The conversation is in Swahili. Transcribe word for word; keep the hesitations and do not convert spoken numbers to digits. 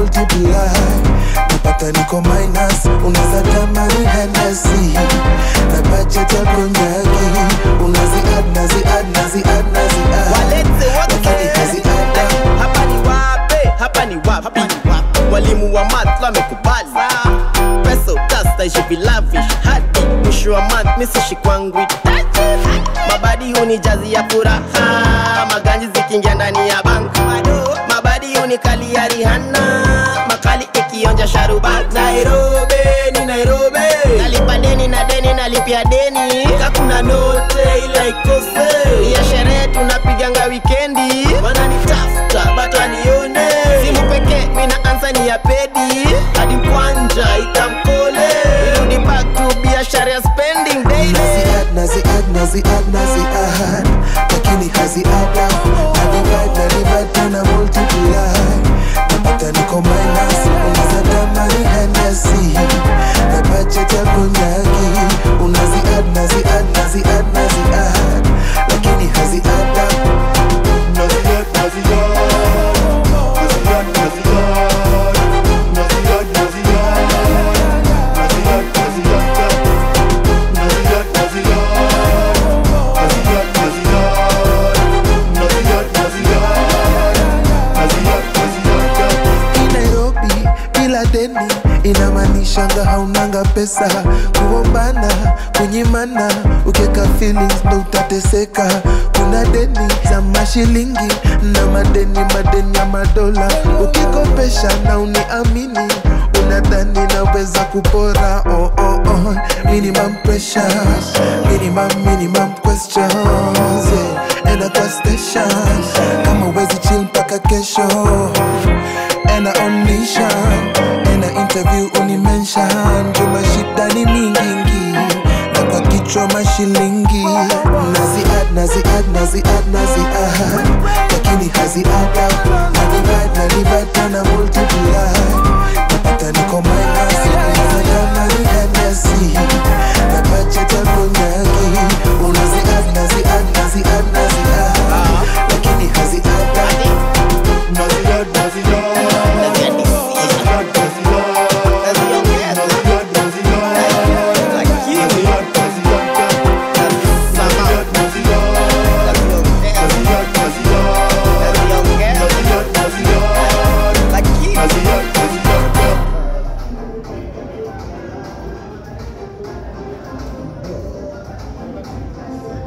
multiply. Napata niko minus, unaza tamani Hennessy. Na budget ya konyagi, unazi add, nazi add, nazi add, nazi add. Walete wote, lakini hazi add. hapa ni wape, hapa ni wapi. Walimu wa math wamekubali, pesa utasta ishi vilavish. Hadi mwisho wa month misishi kwangu itaji. Mabadi hunijazi ya furaha, maganji zikingia ndani ya bank. Mabadi hunikali ya Rihanna, makali ikionja sharubat. Nairobi ni Nairobi, nalipa deni na deni nalipia deni. Kakuna note ila ikose, ya sherehe tunapiganga wikendi. Wananitafuta but wanione, simu peke mina ansa ni ya pedi. Hadi kwanja itamkole, irudi back to biashara ya spending daily. Nazi add, nazi add, nazi add, nazi add. Lakini hazi add up. Na divide, na divide, tena multiply. Napata niko minus, unaza tamani Hennessy. Na budget ya konyagi, unazi add, nazi add, nazi add, nazi add. Lakini hazi add up. Nazi add, nazi add. Nazi add, nazi add. Nazi add, nazi add. Nazi add, nazi add. Nazi add, nazi add. Nazi add, nazi add. Nazi add, nazi add. Nazi add, nazi add. Hii Nairobi bila deni inamaanishanga haunanga pesa. Kuombana, kunyimana, ukieka feelings ndo utateseka. Kuna deni za mashilingi na madeni madeni ya madola. Ukikopesha na uniamini, unadhani naweza kupora. Oh oh oh, minimum pressure, minimum minimum questions, yeah. Enda kwa station kama wezi chill mpaka kesho. Enda on mission, enda interview unimension. Juma